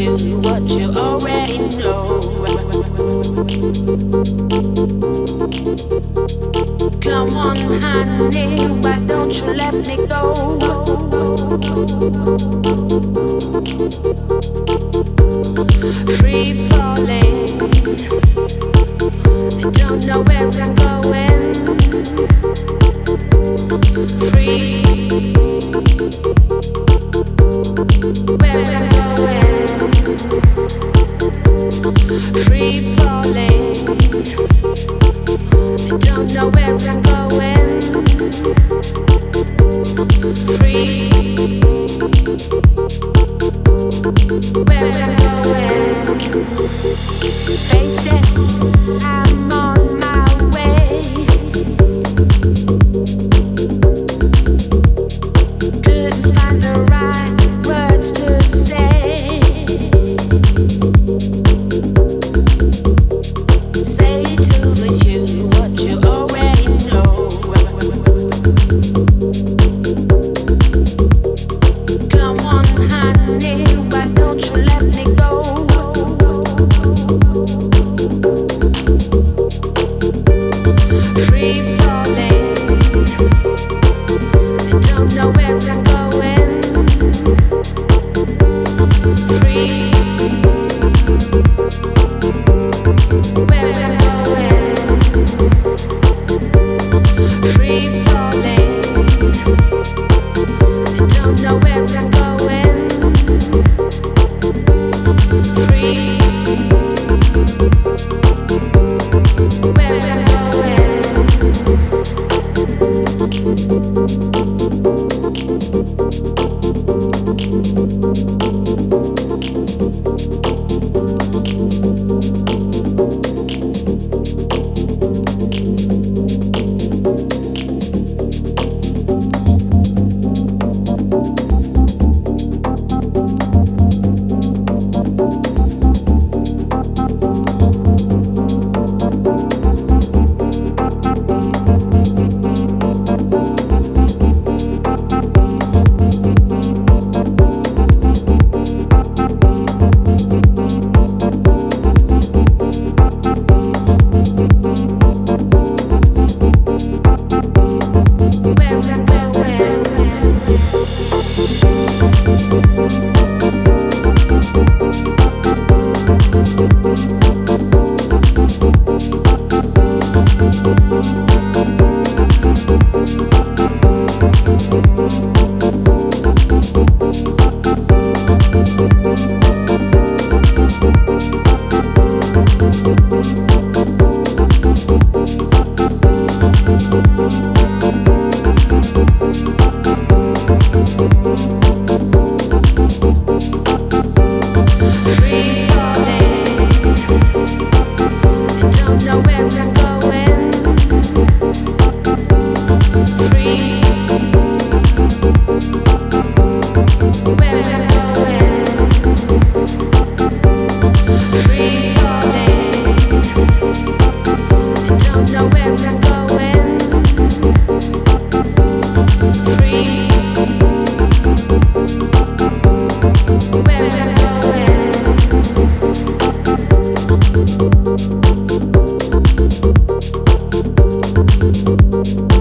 you what you already know. Come on, honey, why don't you let me go? Free falling, I don't know where I'm going. Free, where I'm going. Free falling, I don't know where I'm going. Free, where I'm going. Face it, I'm on my way. Couldn't find the right words to say. Say to you what you already know. Come on, honey, why don't you let me go? Free falling, I don't know where I'm going. Free, where I'm going. Free falling, I don't know where I'm going. Free, where I'm going. Where I'm going.